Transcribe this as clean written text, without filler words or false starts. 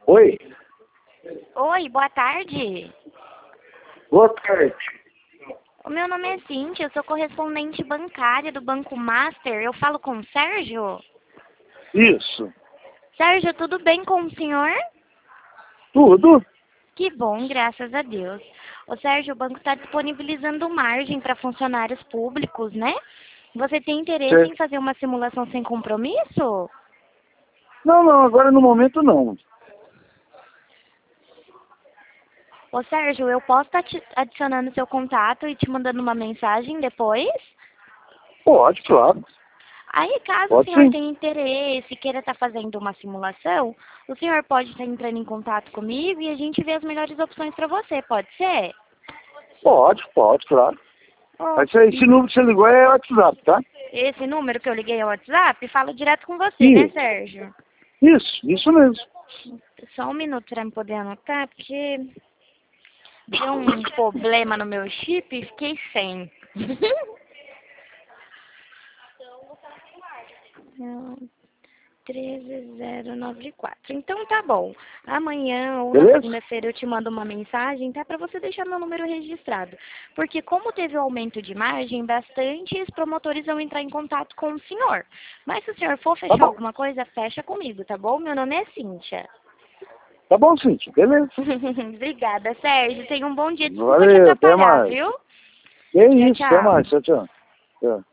Oi, Oi, boa tarde. boa tarde. O meu nome é Cíntia, eu sou correspondente bancária do Banco Master. Eu falo com o Sérgio? Isso, Sérgio, tudo bem com o senhor? tudo? Que bom, graças a Deus. Ô Sérgio, o banco está disponibilizando margem para funcionários públicos, né? Você tem interesse em Certo. fazer uma simulação sem compromisso? Não, agora no momento não. Ô Sérgio, eu posso estar te adicionando seu contato e te mandando uma mensagem depois? Pode, claro. Aí, caso o Pode senhor sim. tenha interesse, queira estar fazendo uma simulação, o senhor pode estar entrando em contato comigo e a gente vê as melhores opções para você, pode ser? Pode, claro. Oh, Mas esse número que você ligou é WhatsApp, tá? esse número que eu liguei ao WhatsApp, fala direto com você, né, Sim, Sérgio? isso mesmo. Só um minuto para me poder anotar, porque deu um problema no meu chip e fiquei sem. 13094. Então tá bom. Amanhã ou na Beleza? segunda-feira eu te mando uma mensagem, tá? Para você deixar meu número registrado. Porque como teve o aumento de margem, bastantes promotores vão entrar em contato com o senhor. Mas se o senhor for Tá fechar bom. alguma coisa, fecha comigo, tá bom? Meu nome é Cíntia. Tá bom, Cíntia. Beleza. Obrigada, Sérgio. Tenha um bom dia. Desculpa te Valeu, até atrapalhar, mais. viu? É Tchau, isso, até tchau. mais. Tchau, tchau. Tchau.